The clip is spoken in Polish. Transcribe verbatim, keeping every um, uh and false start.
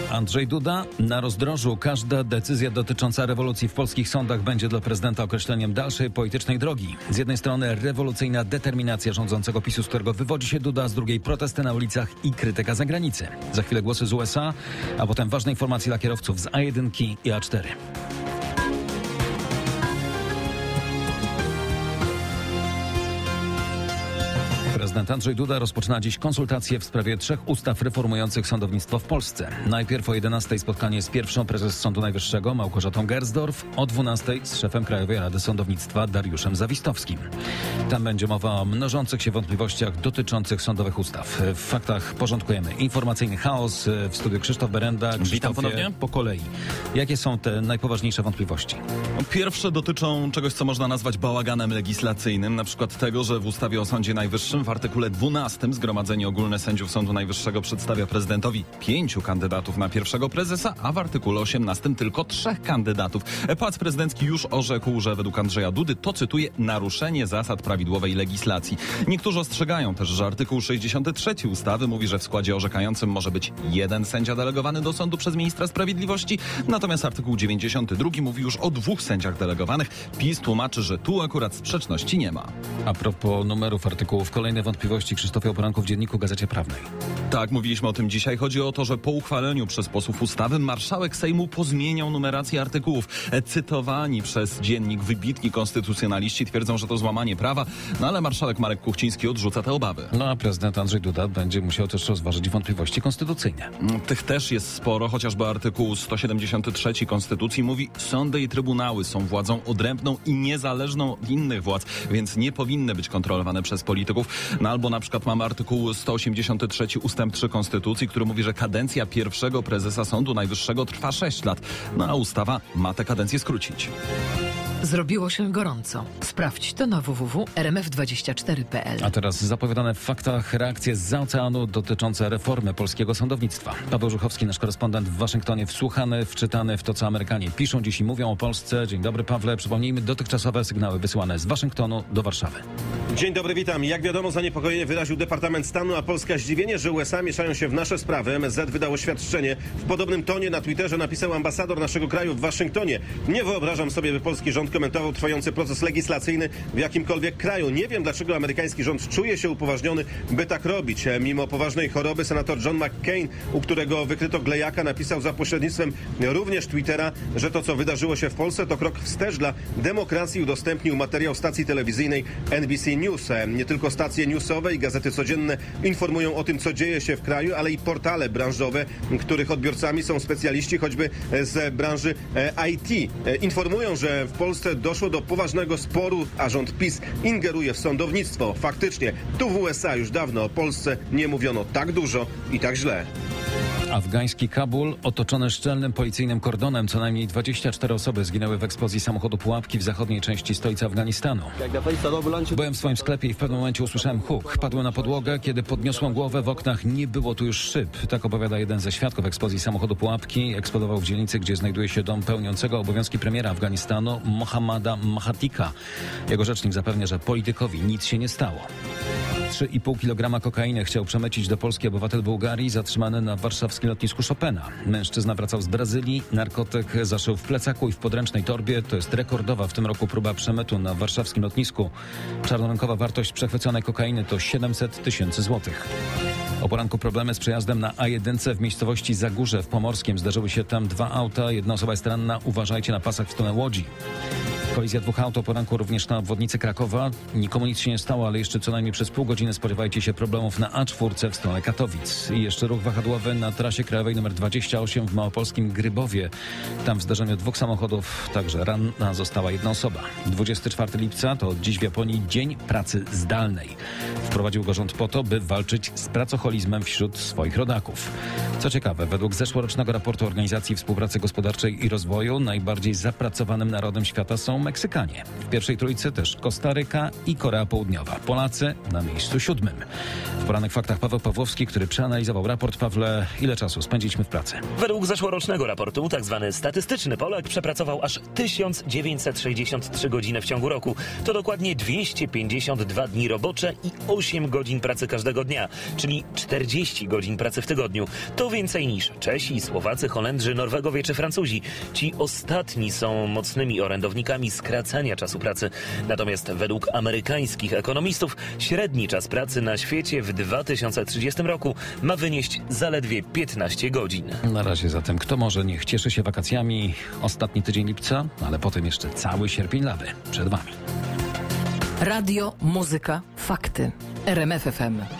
Andrzej Duda na rozdrożu. Każda decyzja dotycząca rewolucji w polskich sądach będzie dla prezydenta określeniem dalszej politycznej drogi. Z jednej strony rewolucyjna determinacja rządzącego PiSu, z którego wywodzi się Duda, z drugiej protesty na ulicach i krytyka zagranicy. Za chwilę głosy z U S A, a potem ważne informacje dla kierowców z A jeden i A cztery. Prezydent Andrzej Duda rozpoczyna dziś konsultacje w sprawie trzech ustaw reformujących sądownictwo w Polsce. Najpierw o jedenastej spotkanie z pierwszą prezes Sądu Najwyższego Małgorzatą Gersdorf, o dwunastej z szefem Krajowej Rady Sądownictwa Dariuszem Zawistowskim. Tam będzie mowa o mnożących się wątpliwościach dotyczących sądowych ustaw. W faktach porządkujemy informacyjny chaos. W studiu Krzysztof Berenda. Witam ponownie. Po kolei. Jakie są te najpoważniejsze wątpliwości? Pierwsze dotyczą czegoś, co można nazwać bałaganem legislacyjnym, na przykład tego, że w ustawie o Sądzie Najwyższym w artykule dwunastym Zgromadzenie Ogólne Sędziów Sądu Najwyższego przedstawia prezydentowi pięciu kandydatów na pierwszego prezesa, a w artykule osiemnastym tylko trzech kandydatów. Pałac Prezydencki już orzekł, że według Andrzeja Dudy to, cytuję, naruszenie zasad prawidłowej legislacji. Niektórzy ostrzegają też, że artykuł sześćdziesiąty trzeci ustawy mówi, że w składzie orzekającym może być jeden sędzia delegowany do sądu przez ministra sprawiedliwości, natomiast artykuł dziewięćdziesiąty drugi mówi już o dwóch sędziach delegowanych. PiS tłumaczy, że tu akurat sprzeczności nie ma. A propos numerów artykułów, kolejne wątpliwości Krzysztofie o poranku w Dzienniku Gazecie Prawnej. Tak, mówiliśmy o tym dzisiaj. Chodzi o to, że po uchwaleniu przez posłów ustawy marszałek Sejmu pozmieniał numerację artykułów. Cytowani przez Dziennik wybitni konstytucjonaliści twierdzą, że to złamanie prawa, no ale marszałek Marek Kuchciński odrzuca te obawy. No a prezydent Andrzej Duda będzie musiał też rozważyć wątpliwości konstytucyjne. Tych też jest sporo, chociażby artykuł sto siedemdziesiąty trzeci Konstytucji mówi: sądy i trybunały są władzą odrębną i niezależną od innych władz, więc nie powinny być kontrolowane przez polityków. No albo na przykład mamy artykuł sto osiemdziesiąty trzeci ustęp trzy Konstytucji, który mówi, że kadencja pierwszego prezesa Sądu Najwyższego trwa sześć lat. No a ustawa ma tę kadencję skrócić. Zrobiło się gorąco. Sprawdź to na w w w kropka r m f dwadzieścia cztery kropka p l. A teraz zapowiadane w faktach reakcje zza oceanu dotyczące reformy polskiego sądownictwa. Paweł Żuchowski, nasz korespondent w Waszyngtonie, wsłuchany, wczytany w to, co Amerykanie piszą dziś i mówią o Polsce. Dzień dobry, Pawle. Przypomnijmy dotychczasowe sygnały wysyłane z Waszyngtonu do Warszawy. Dzień dobry, witam. Jak wiadomo, zaniepokojenie wyraził Departament Stanu, a Polska zdziwienie, że U S A mieszają się w nasze sprawy. M S Z wydało świadczenie. W podobnym tonie na Twitterze napisał ambasador naszego kraju w Waszyngtonie: nie wyobrażam sobie, by polski rząd komentował trwający proces legislacyjny w jakimkolwiek kraju. Nie wiem, dlaczego amerykański rząd czuje się upoważniony, by tak robić. Mimo poważnej choroby senator John McCain, u którego wykryto glejaka, napisał za pośrednictwem również Twittera, że to, co wydarzyło się w Polsce, to krok wstecz dla demokracji. Udostępnił materiał stacji telewizyjnej N B C News. Nie tylko stacje newsowe i gazety codzienne informują o tym, co dzieje się w kraju, ale i portale branżowe, których odbiorcami są specjaliści choćby z branży I T. Informują, że w Polsce doszło do poważnego sporu, a rząd PiS ingeruje w sądownictwo. Faktycznie, tu w U S A już dawno o Polsce nie mówiono tak dużo i tak źle. Afgański Kabul otoczony szczelnym policyjnym kordonem. Co najmniej dwadzieścia cztery osoby zginęły w eksplozji samochodu pułapki w zachodniej części stolicy Afganistanu. Byłem w swoim sklepie i w pewnym momencie usłyszałem huk. Padłem na podłogę. Kiedy podniosłem głowę, w oknach nie było tu już szyb. Tak opowiada jeden ze świadków eksplozji samochodu pułapki. Eksplodował w dzielnicy, gdzie znajduje się dom pełniącego obowiązki premiera Afganistanu Mohammada Mahatika. Jego rzecznik zapewnia, że politykowi nic się nie stało. trzy i pół kilograma kokainy chciał przemycić do Polski obywatel Bułgarii, zatrzymany na warszawskim lotnisku Chopina. Mężczyzna wracał z Brazylii, narkotyk zaszył w plecaku i w podręcznej torbie. To jest rekordowa w tym roku próba przemytu na warszawskim lotnisku. Czarnorynkowa wartość przechwyconej kokainy to siedemset tysięcy złotych. O poranku problemy z przejazdem na A jeden w miejscowości Zagórze w Pomorskiem. Zdarzyły się tam dwa auta, jedna osoba jest ranna. Uważajcie na pasach w stronę Łodzi. Kolizja dwóch aut o poranku również na obwodnicy Krakowa. Nikomu nic się nie stało, ale jeszcze co najmniej przez pół godziny spodziewajcie się problemów na A cztery w stronę Katowic. I jeszcze ruch wahadłowy na trasie krajowej nr dwadzieścia osiem w małopolskim Grybowie. Tam w zdarzeniu dwóch samochodów także ranna została jedna osoba. dwudziestego czwartego lipca to dziś w Japonii Dzień Pracy Zdalnej. Wprowadził go rząd po to, by walczyć z pracoholizmem wśród swoich rodaków. Co ciekawe, według zeszłorocznego raportu Organizacji Współpracy Gospodarczej i Rozwoju najbardziej zapracowanym narodem świata są Meksykanie. W pierwszej trójce też Kostaryka i Korea Południowa. Polacy na miejscu siódmym. W Poranek Faktach Paweł Pawłowski, który przeanalizował raport. Pawle, ile czasu spędziliśmy w pracy? Według zeszłorocznego raportu tak zwany statystyczny Polak przepracował aż tysiąc dziewięćset sześćdziesiąt trzy godziny w ciągu roku. To dokładnie dwieście pięćdziesiąt dwa dni robocze i osiem godzin pracy każdego dnia, czyli czterdzieści godzin pracy w tygodniu. To To więcej niż Czesi, Słowacy, Holendrzy, Norwegowie czy Francuzi. Ci ostatni są mocnymi orędownikami skracania czasu pracy. Natomiast według amerykańskich ekonomistów średni czas pracy na świecie w dwa tysiące trzydziestym roku ma wynieść zaledwie piętnaście godzin. Na razie zatem kto może, niech cieszy się wakacjami. Ostatni tydzień lipca, ale potem jeszcze cały sierpień lawy przed wami. Radio, muzyka, fakty. R M F F M.